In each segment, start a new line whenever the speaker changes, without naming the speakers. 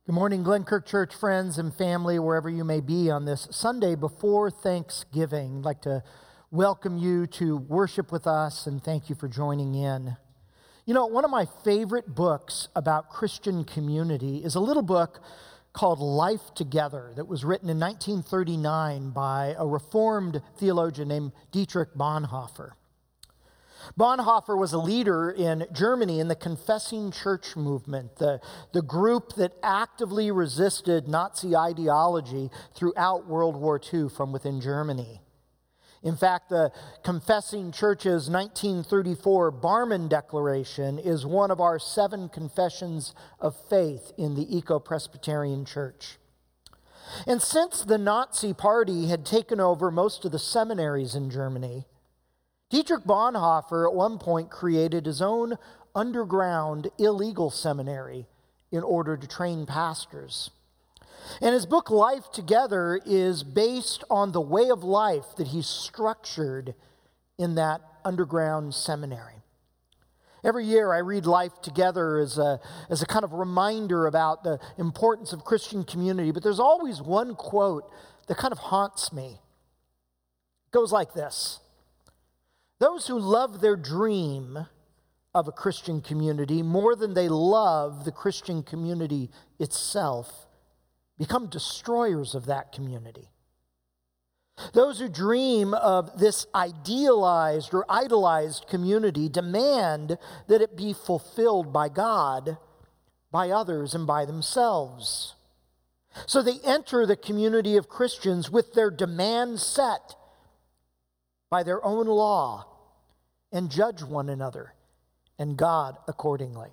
Good morning, Glenkirk Church friends and family, wherever you may be on this Sunday before Thanksgiving. I'd like to welcome you to worship with us and thank you for joining in. You know, one of my favorite books about Christian community is a little book called Life Together that was written in 1939 by a Reformed theologian named Dietrich Bonhoeffer. Bonhoeffer was a leader in Germany in the Confessing Church movement, the group that actively resisted Nazi ideology throughout World War II from within Germany. In fact, the Confessing Church's 1934 Barmen Declaration is one of our 7 confessions of faith in the Eco-Presbyterian Church. And since the Nazi Party had taken over most of the seminaries in Germany, Dietrich Bonhoeffer at one point created his own underground illegal seminary in order to train pastors. And his book, Life Together, is based on the way of life that he structured in that underground seminary. Every year I read Life Together as a kind of reminder about the importance of Christian community, but there's always one quote that kind of haunts me. It goes like this: "Those who love their dream of a Christian community more than they love the Christian community itself become destroyers of that community. Those who dream of this idealized or idolized community demand that it be fulfilled by God, by others, and by themselves. So they enter the community of Christians with their demands set by their own law and judge one another and God accordingly."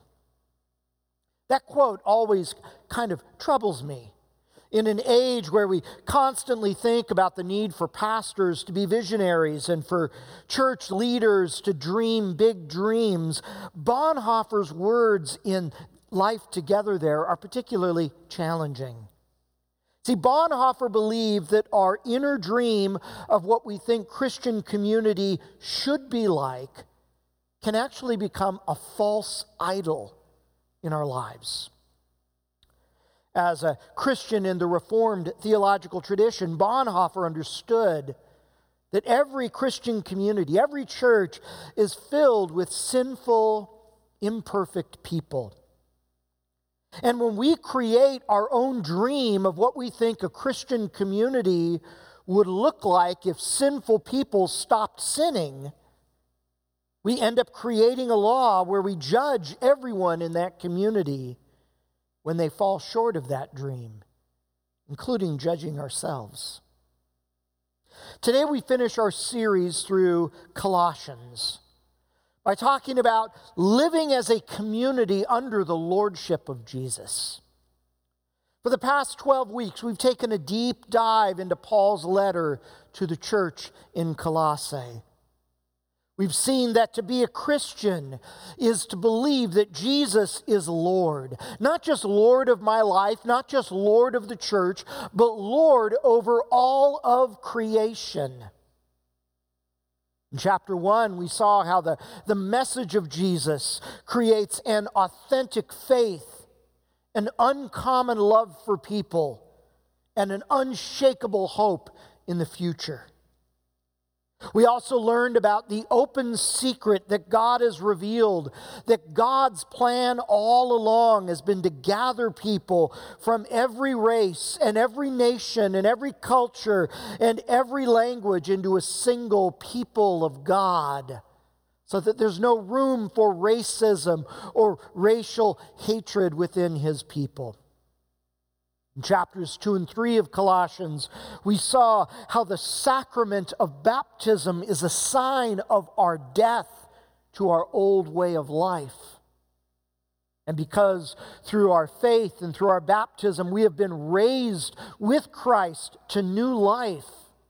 That quote always kind of troubles me. In an age where we constantly think about the need for pastors to be visionaries and for church leaders to dream big dreams, Bonhoeffer's words in Life Together there are particularly challenging. See, Bonhoeffer believed that our inner dream of what we think Christian community should be like can actually become a false idol in our lives. As a Christian in the Reformed theological tradition, Bonhoeffer understood that every Christian community, every church, is filled with sinful, imperfect people. And when we create our own dream of what we think a Christian community would look like if sinful people stopped sinning, we end up creating a law where we judge everyone in that community when they fall short of that dream, including judging ourselves. Today we finish our series through Colossians by talking about living as a community under the lordship of Jesus. For the past 12 weeks, we've taken a deep dive into Paul's letter to the church in Colossae. We've seen that to be a Christian is to believe that Jesus is Lord. Not just Lord of my life, not just Lord of the church, but Lord over all of creation. In chapter 1, we saw how the message of Jesus creates an authentic faith, an uncommon love for people, and an unshakable hope in the future. We also learned about the open secret that God has revealed, that God's plan all along has been to gather people from every race and every nation and every culture and every language into a single people of God, so that there's no room for racism or racial hatred within His people. In chapters 2 and 3 of Colossians, we saw how the sacrament of baptism is a sign of our death to our old way of life. And because through our faith and through our baptism we have been raised with Christ to new life,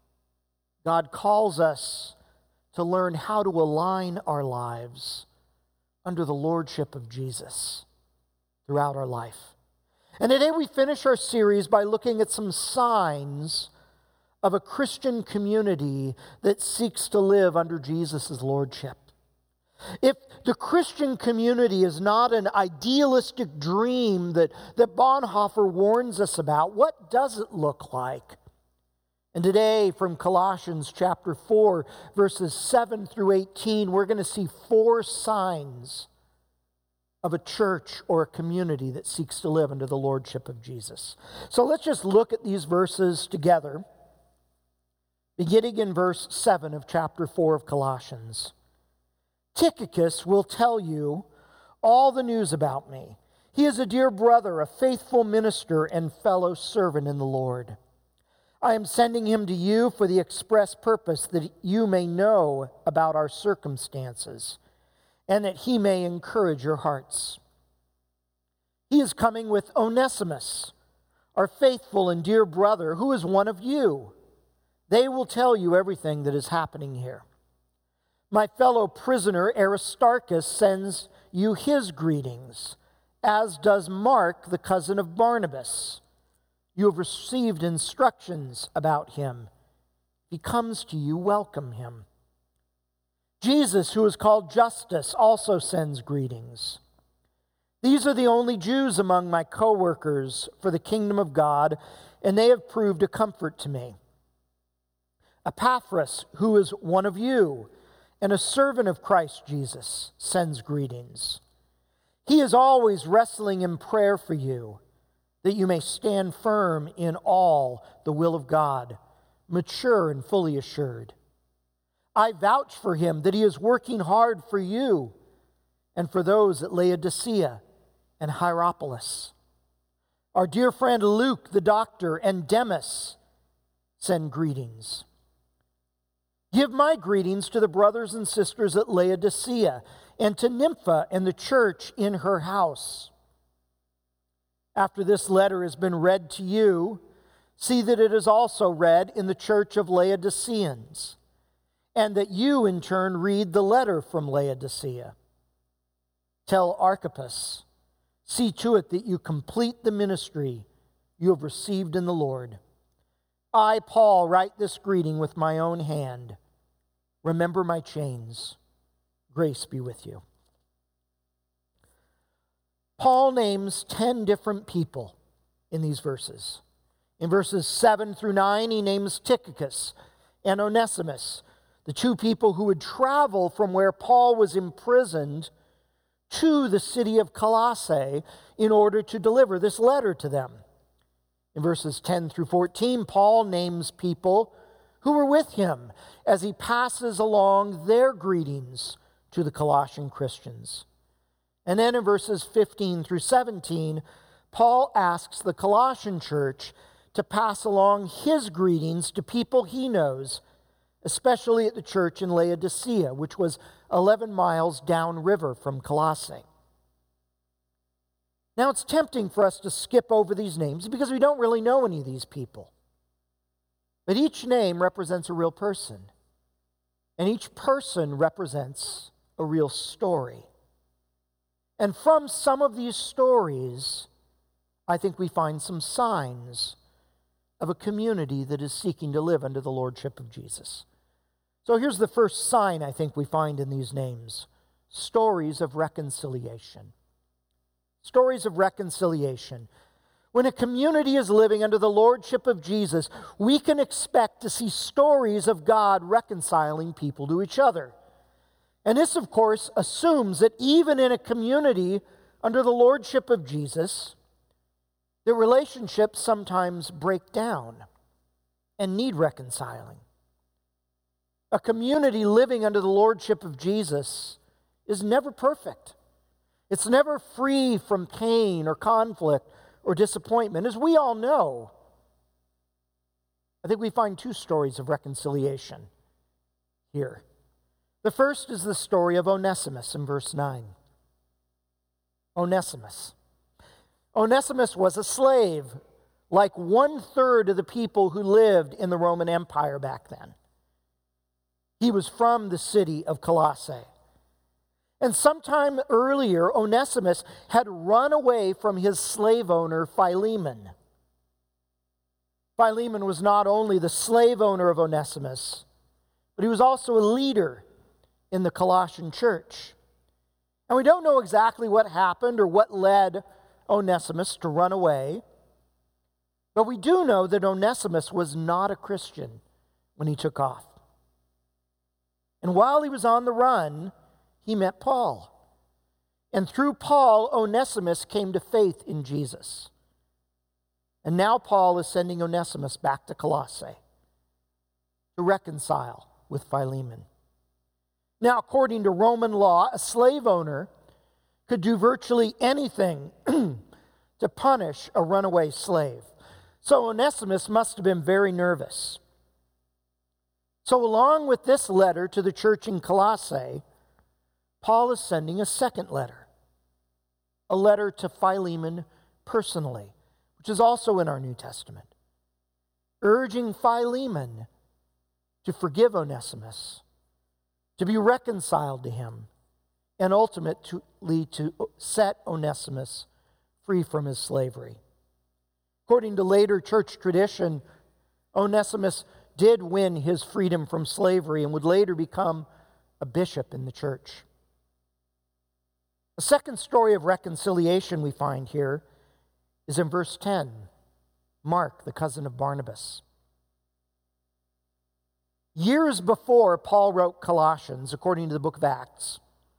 God calls us to learn how to align our lives under the lordship of Jesus throughout our life. And today we finish our series by looking at some signs of a Christian community that seeks to live under Jesus' lordship. If the Christian community is not an idealistic dream that Bonhoeffer warns us about, what does it look like? And today, from Colossians chapter 4, verses 7 through 18, we're going to see 4 signs of a church or a community that seeks to live under the lordship of Jesus. So let's just look at these verses together, beginning in verse 7 of chapter 4 of Colossians. Tychicus will tell you all the news about me. He is a dear brother, a faithful minister, and fellow servant in the Lord. I am sending him to you for the express purpose that you may know about our circumstances and that he may encourage your hearts. He is coming with Onesimus, our faithful and dear brother, who is one of you. They will tell you everything that is happening here. My fellow prisoner Aristarchus sends you his greetings, as does Mark, the cousin of Barnabas. You have received instructions about him. If he comes to you, welcome him. Jesus, who is called Justus, also sends greetings. These are the only Jews among my co-workers for the kingdom of God, and they have proved a comfort to me. Epaphras, who is one of you, and a servant of Christ Jesus, sends greetings. He is always wrestling in prayer for you, that you may stand firm in all the will of God, mature and fully assured. I vouch for him that he is working hard for you and for those at Laodicea and Hierapolis. Our dear friend Luke, the doctor, and Demas send greetings. Give my greetings to the brothers and sisters at Laodicea and to Nympha and the church in her house. After this letter has been read to you, see that it is also read in the church of Laodiceans, and that you in turn read the letter from Laodicea. Tell Archippus, see to it that you complete the ministry you have received in the Lord. I, Paul, write this greeting with my own hand. Remember my chains. Grace be with you. Paul names 10 different people in these verses. In verses 7 through 9, he names Tychicus and Onesimus, the 2 people who would travel from where Paul was imprisoned to the city of Colossae in order to deliver this letter to them. In verses 10 through 14, Paul names people who were with him as he passes along their greetings to the Colossian Christians. And then in verses 15 through 17, Paul asks the Colossian church to pass along his greetings to people he knows, especially at the church in Laodicea, which was 11 miles downriver from Colossae. Now, it's tempting for us to skip over these names because we don't really know any of these people. But each name represents a real person, and each person represents a real story. And from some of these stories, I think we find some signs of a community that is seeking to live under the lordship of Jesus. So here's the first sign I think we find in these names: stories of reconciliation. Stories of reconciliation. When a community is living under the lordship of Jesus, we can expect to see stories of God reconciling people to each other. And this, of course, assumes that even in a community under the lordship of Jesus, the relationships sometimes break down and need reconciling. A community living under the lordship of Jesus is never perfect. It's never free from pain or conflict or disappointment. As we all know, I think we find 2 stories of reconciliation here. The first is the story of Onesimus in verse 9. Onesimus. Onesimus was a slave, like 1/3 of the people who lived in the Roman Empire back then. He was from the city of Colossae. And sometime earlier, Onesimus had run away from his slave owner, Philemon. Philemon was not only the slave owner of Onesimus, but he was also a leader in the Colossian church. And we don't know exactly what happened or what led Onesimus to run away. But we do know that Onesimus was not a Christian when he took off. And while he was on the run, he met Paul. And through Paul, Onesimus came to faith in Jesus. And now Paul is sending Onesimus back to Colossae to reconcile with Philemon. Now, according to Roman law, a slave owner could do virtually anything to punish a runaway slave. So Onesimus must have been very nervous. So along with this letter to the church in Colossae, Paul is sending a second letter, a letter to Philemon personally, which is also in our New Testament, urging Philemon to forgive Onesimus, to be reconciled to him, and ultimately to set Onesimus free from his slavery. According to later church tradition, Onesimus did win his freedom from slavery and would later become a bishop in the church. The second story of reconciliation we find here is in verse 10. Mark, the cousin of Barnabas. Years before Paul wrote Colossians, according to the book of Acts,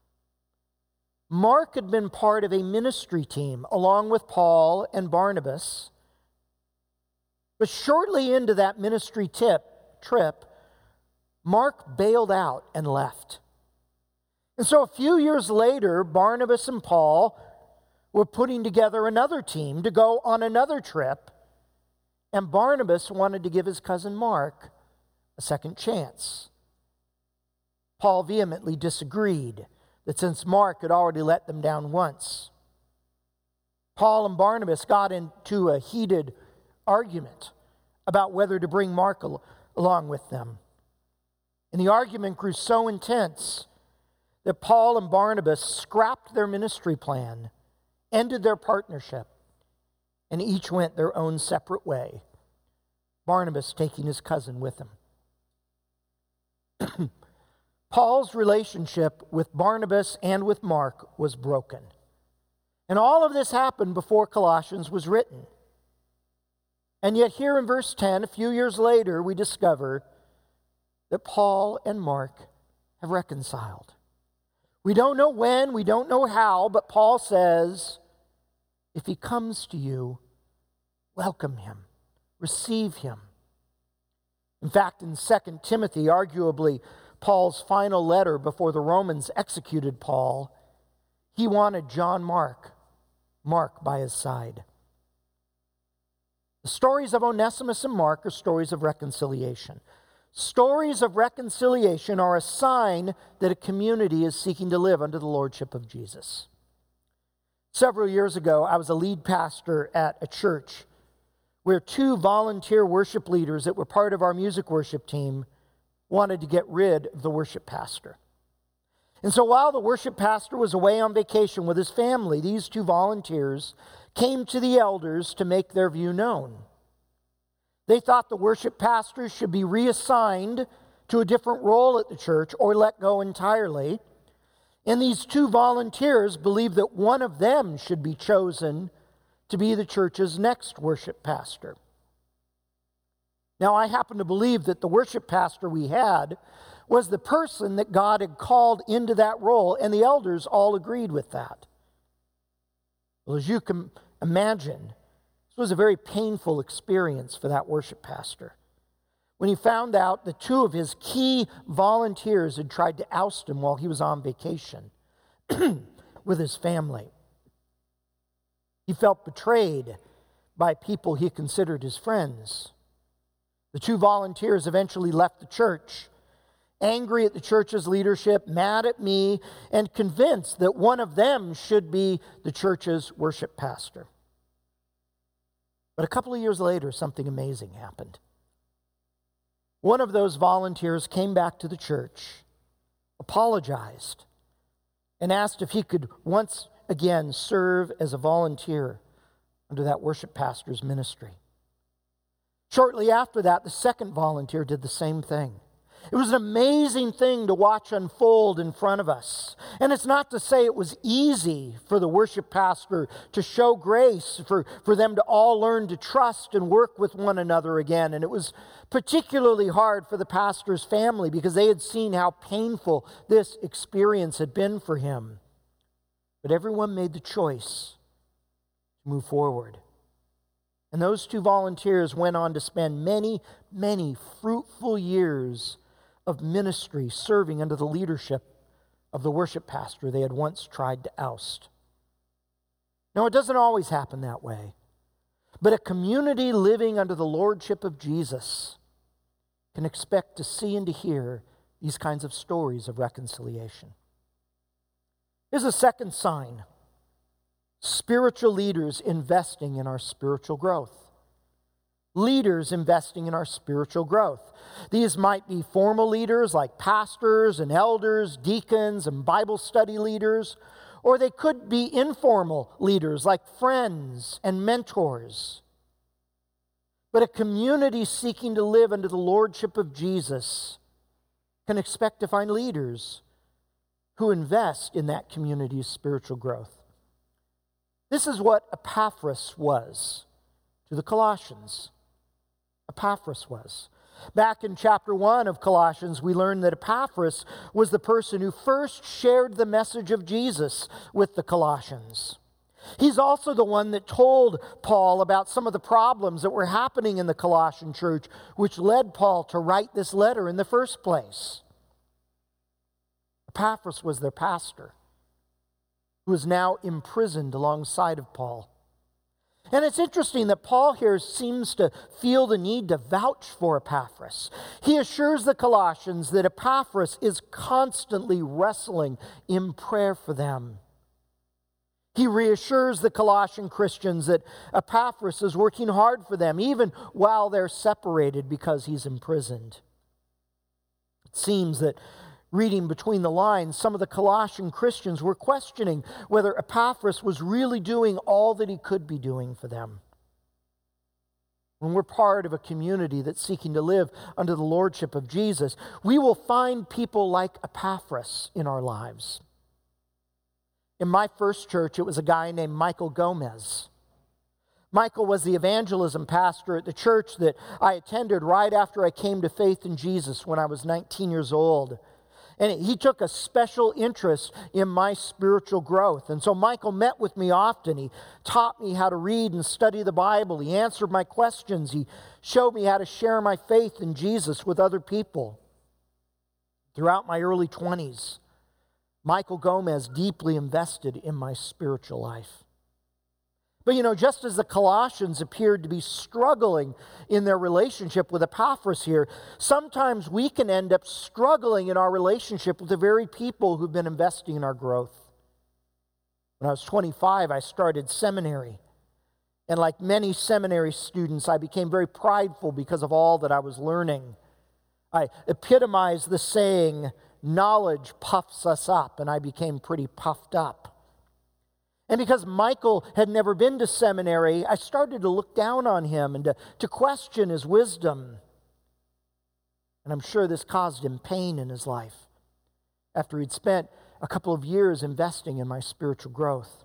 Mark had been part of a ministry team along with Paul and Barnabas. But shortly into that ministry trip, Mark bailed out and left. And so a few years later, Barnabas and Paul were putting together another team to go on another trip, and Barnabas wanted to give his cousin Mark a second chance. Paul vehemently disagreed that since Mark had already let them down once. Paul and Barnabas got into a heated argument about whether to bring Mark along with them. And the argument grew so intense that Paul and Barnabas scrapped their ministry plan, ended their partnership, and each went their own separate way, Barnabas taking his cousin with him. Paul's relationship with Barnabas and with Mark was broken. And all of this happened before Colossians was written. And yet here in verse 10, a few years later, we discover that Paul and Mark have reconciled. We don't know when, we don't know how, but Paul says, if he comes to you, welcome him, receive him. In fact, in 2 Timothy, arguably Paul's final letter before the Romans executed Paul, he wanted John Mark by his side. The stories of Onesimus and Mark are stories of reconciliation. Stories of reconciliation are a sign that a community is seeking to live under the lordship of Jesus. Several years ago, I was a lead pastor at a church where two volunteer worship leaders that were part of our music worship team wanted to get rid of the worship pastor. And so while the worship pastor was away on vacation with his family, these two volunteers came to the elders to make their view known. They thought the worship pastor should be reassigned to a different role at the church or let go entirely. And these two volunteers believed that one of them should be chosen to be the church's next worship pastor. Now, I happen to believe that the worship pastor we had was the person that God had called into that role, and the elders all agreed with that. Well, as you can imagine, this was a very painful experience for that worship pastor when he found out that two of his key volunteers had tried to oust him while he was on vacation with his family. He felt betrayed by people he considered his friends. The two volunteers eventually left the church, angry at the church's leadership, mad at me, and convinced that one of them should be the church's worship pastor. But a couple of years later, something amazing happened. One of those volunteers came back to the church, apologized, and asked if he could once again serve as a volunteer under that worship pastor's ministry. Shortly after that, the second volunteer did the same thing. It was an amazing thing to watch unfold in front of us. And it's not to say it was easy for the worship pastor to show grace, for them to all learn to trust and work with one another again. And it was particularly hard for the pastor's family because they had seen how painful this experience had been for him. But everyone made the choice to move forward. And those two volunteers went on to spend many, many fruitful years of ministry serving under the leadership of the worship pastor they had once tried to oust. Now, it doesn't always happen that way, but a community living under the lordship of Jesus can expect to see and to hear these kinds of stories of reconciliation. Here's a second sign: spiritual leaders investing in our spiritual growth. Leaders investing in our spiritual growth. These might be formal leaders like pastors and elders, deacons and Bible study leaders, or they could be informal leaders like friends and mentors. But a community seeking to live under the lordship of Jesus can expect to find leaders who invest in that community's spiritual growth. This is what Epaphras was to the Colossians. Epaphras was. Back in chapter 1 of Colossians, we learned that Epaphras was the person who first shared the message of Jesus with the Colossians. He's also the one that told Paul about some of the problems that were happening in the Colossian church, which led Paul to write this letter in the first place. Epaphras was their pastor, who is now imprisoned alongside of Paul. And it's interesting that Paul here seems to feel the need to vouch for Epaphras. He assures the Colossians that Epaphras is constantly wrestling in prayer for them. He reassures the Colossian Christians that Epaphras is working hard for them, even while they're separated because he's imprisoned. It seems that reading between the lines, some of the Colossian Christians were questioning whether Epaphras was really doing all that he could be doing for them. When we're part of a community that's seeking to live under the lordship of Jesus, we will find people like Epaphras in our lives. In my first church, it was a guy named Michael Gomez. Michael was the evangelism pastor at the church that I attended right after I came to faith in Jesus when I was 19 years old. And he took a special interest in my spiritual growth. And so Michael met with me often. He taught me how to read and study the Bible. He answered my questions. He showed me how to share my faith in Jesus with other people. Throughout my early 20s, Michael Gomez deeply invested in my spiritual life. But just as the Colossians appeared to be struggling in their relationship with Epaphras here, sometimes we can end up struggling in our relationship with the very people who've been investing in our growth. When I was 25, I started seminary. And like many seminary students, I became very prideful because of all that I was learning. I epitomized the saying, "Knowledge puffs us up," and I became pretty puffed up. And because Michael had never been to seminary, I started to look down on him and to question his wisdom. And I'm sure this caused him pain in his life after he'd spent a couple of years investing in my spiritual growth.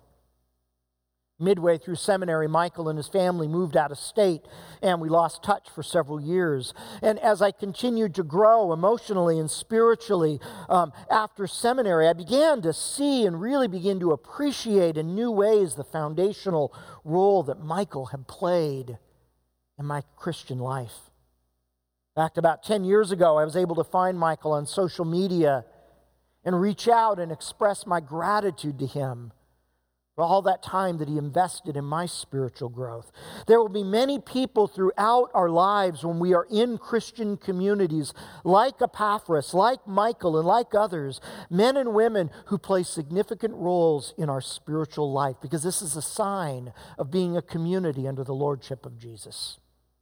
Midway through seminary, Michael and his family moved out of state, and we lost touch for several years. And as I continued to grow emotionally and spiritually after seminary, I began to see and really begin to appreciate in new ways the foundational role that Michael had played in my Christian life. In fact, about 10 years ago, I was able to find Michael on social media and reach out and express my gratitude to him for all that time that he invested in my spiritual growth. There will be many people throughout our lives when we are in Christian communities like Epaphras, like Michael, and like others, men and women who play significant roles in our spiritual life, because this is a sign of being a community under the lordship of Jesus.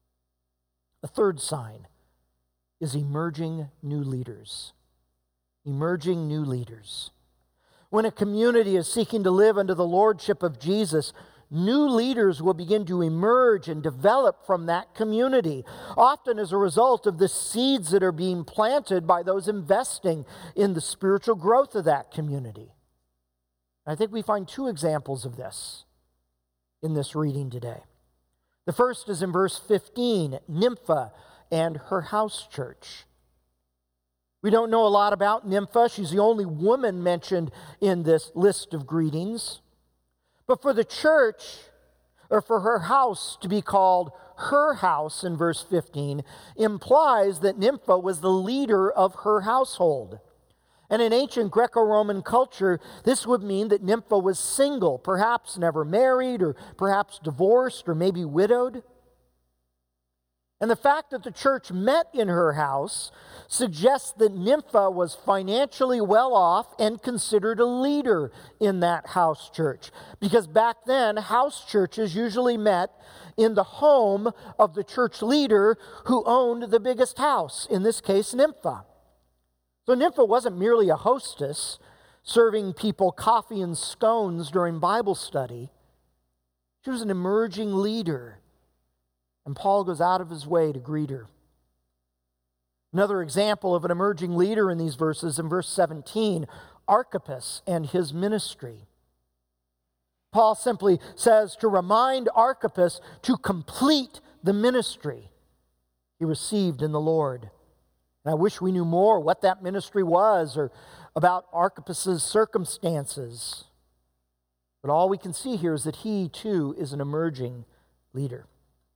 A third sign is emerging new leaders. Emerging new leaders. When a community is seeking to live under the lordship of Jesus, new leaders will begin to emerge and develop from that community, often as a result of the seeds that are being planted by those investing in the spiritual growth of that community. I think we find two examples of this in this reading today. The first is in verse 15, Nympha and her house church. We don't know a lot about Nympha. She's the only woman mentioned in this list of greetings. But for the church, or for her house to be called her house in verse 15, implies that Nympha was the leader of her household. And in ancient Greco-Roman culture, this would mean that Nympha was single, perhaps never married, or perhaps divorced, or maybe widowed. And the fact that the church met in her house suggests that Nympha was financially well off and considered a leader in that house church. Because back then, house churches usually met in the home of the church leader who owned the biggest house, in this case, Nympha. So Nympha wasn't merely a hostess serving people coffee and scones during Bible study. She was an emerging leader, and Paul goes out of his way to greet her. Another example of an emerging leader in these verses, in verse 17, Archippus and his ministry. Paul simply says to remind Archippus to complete the ministry he received in the Lord. And I wish we knew more what that ministry was or about Archippus' circumstances. But all we can see here is that he, too, is an emerging leader.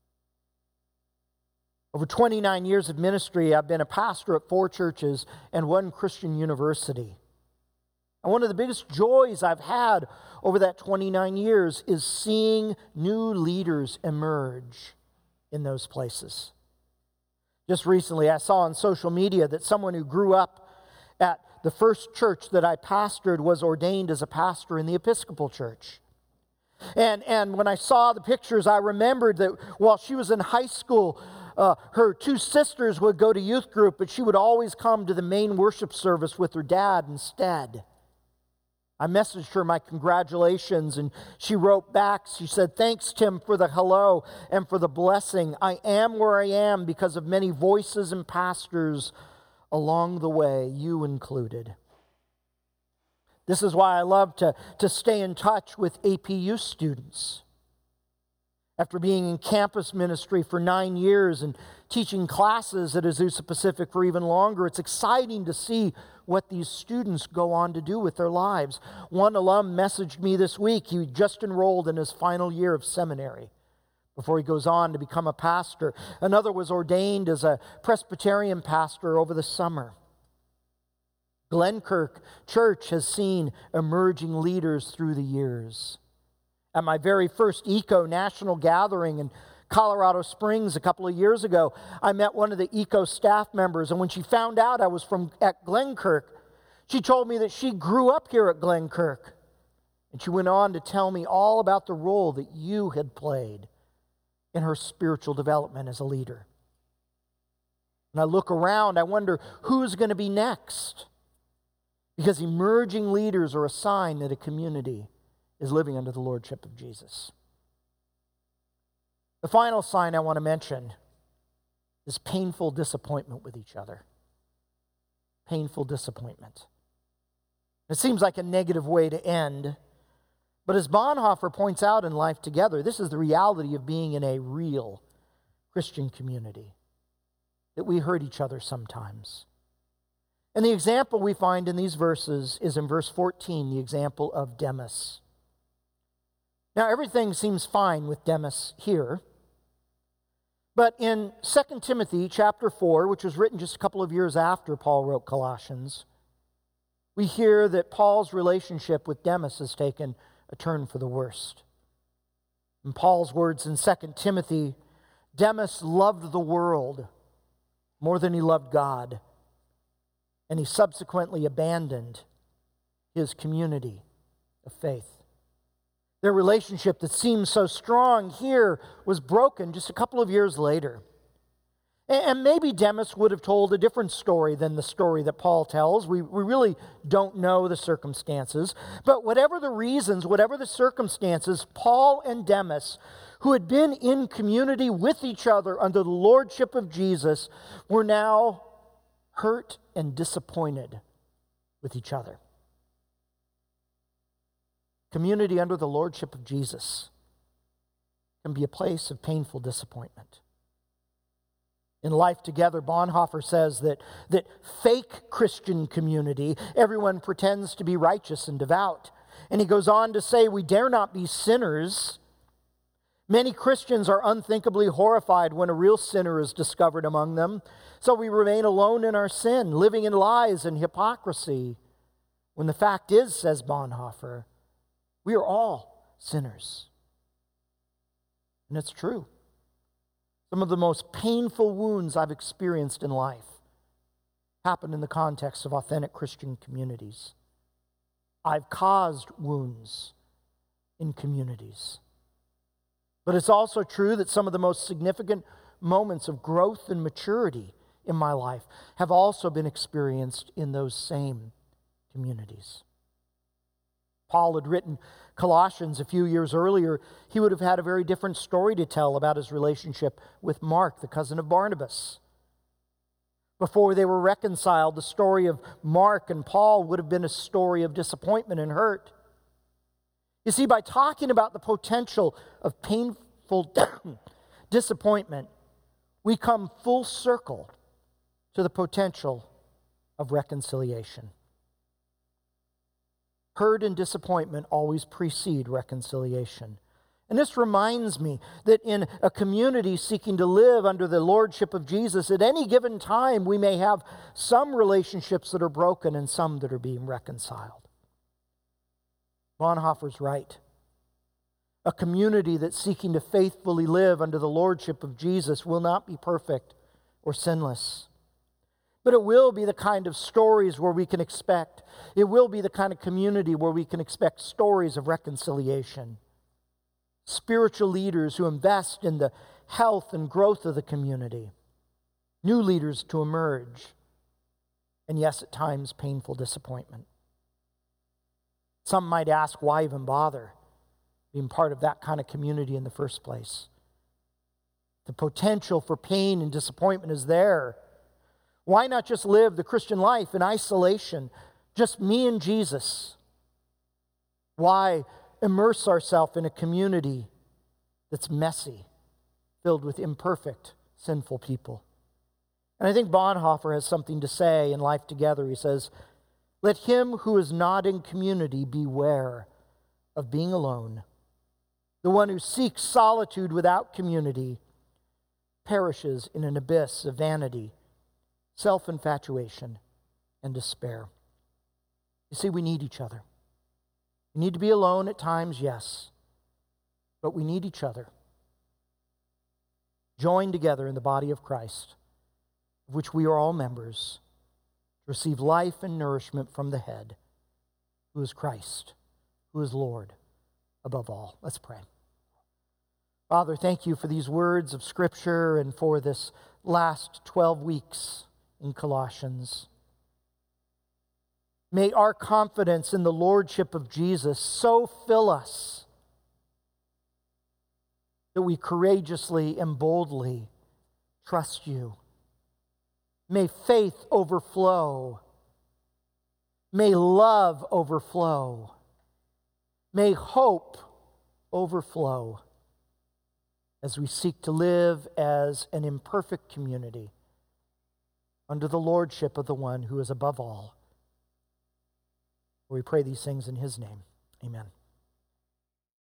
Over 29 years of ministry, I've been a pastor at 4 churches and 1 Christian university. And one of the biggest joys I've had over that 29 years is seeing new leaders emerge in those places. Just recently, I saw on social media that someone who grew up at the first church that I pastored was ordained as a pastor in the Episcopal Church. And when I saw the pictures, I remembered that while she was in high school, her 2 sisters would go to youth group, but she would always come to the main worship service with her dad instead. I messaged her my congratulations, and she wrote back. She said, "Thanks, Tim, for the hello and for the blessing. I am where I am because of many voices and pastors along the way, you included." This is why I love to stay in touch with APU students. After being in campus ministry for 9 years and teaching classes at Azusa Pacific for even longer, it's exciting to see what these students go on to do with their lives. One alum messaged me this week. He just enrolled in his final year of seminary before he goes on to become a pastor. Another was ordained as a Presbyterian pastor over the summer. Glenkirk Church has seen emerging leaders through the years. At my very first ECO national gathering in Colorado Springs a couple of years ago, I met one of the ECO staff members, and when she found out I was at Glenkirk, she told me that she grew up here at Glenkirk. And she went on to tell me all about the role that you had played in her spiritual development as a leader. And I look around, I wonder who's going to be next. Because emerging leaders are a sign that a community is living under the lordship of Jesus. The final sign I want to mention is painful disappointment with each other. Painful disappointment. It seems like a negative way to end, but as Bonhoeffer points out in Life Together, this is the reality of being in a real Christian community, that we hurt each other sometimes. And the example we find in these verses is in verse 14, the example of Demas. Now, everything seems fine with Demas here. But in 2 Timothy chapter 4, which was written just a couple of years after Paul wrote Colossians, we hear that Paul's relationship with Demas has taken a turn for the worst. In Paul's words in 2 Timothy, Demas loved the world more than he loved God, and he subsequently abandoned his community of faith. Their relationship that seemed so strong here was broken just a couple of years later. And maybe Demas would have told a different story than the story that Paul tells. We really don't know the circumstances. But whatever the reasons, whatever the circumstances, Paul and Demas, who had been in community with each other under the lordship of Jesus, were now hurt and disappointed with each other. Community under the lordship of Jesus can be a place of painful disappointment. In Life Together, Bonhoeffer says that fake Christian community, everyone pretends to be righteous and devout. And he goes on to say, we dare not be sinners. Many Christians are unthinkably horrified when a real sinner is discovered among them. So we remain alone in our sin, living in lies and hypocrisy. When the fact is, says Bonhoeffer, we are all sinners. And it's true. Some of the most painful wounds I've experienced in life happen in the context of authentic Christian communities. I've caused wounds in communities. But it's also true that some of the most significant moments of growth and maturity in my life have also been experienced in those same communities. Paul had written Colossians a few years earlier. He would have had a very different story to tell about his relationship with Mark, the cousin of Barnabas. Before they were reconciled, the story of Mark and Paul would have been a story of disappointment and hurt. You see, by talking about the potential of painful disappointment, we come full circle to the potential of reconciliation. Hurt and disappointment always precede reconciliation. And this reminds me that in a community seeking to live under the lordship of Jesus, at any given time we may have some relationships that are broken and some that are being reconciled. Bonhoeffer's right. A community that's seeking to faithfully live under the lordship of Jesus will not be perfect or sinless. But it will be the kind of stories where we can expect. It will be the kind of community where we can expect stories of reconciliation. Spiritual leaders who invest in the health and growth of the community. New leaders to emerge. And yes, at times, painful disappointment. Some might ask, why even bother being part of that kind of community in the first place? The potential for pain and disappointment is there. Why not just live the Christian life in isolation, just me and Jesus? Why immerse ourselves in a community that's messy, filled with imperfect, sinful people? And I think Bonhoeffer has something to say in Life Together. He says, let him who is not in community beware of being alone. The one who seeks solitude without community perishes in an abyss of vanity, self-infatuation, and despair. You see, we need each other. We need to be alone at times, yes, but we need each other. Joined together in the body of Christ, of which we are all members, to receive life and nourishment from the head, who is Christ, who is Lord above all. Let's pray. Father, thank you for these words of Scripture and for this last 12 weeks in Colossians. May our confidence in the lordship of Jesus so fill us that we courageously and boldly trust you. May faith overflow. May love overflow. May hope overflow as we seek to live as an imperfect community under the lordship of the one who is above all. We pray these things in his name. Amen.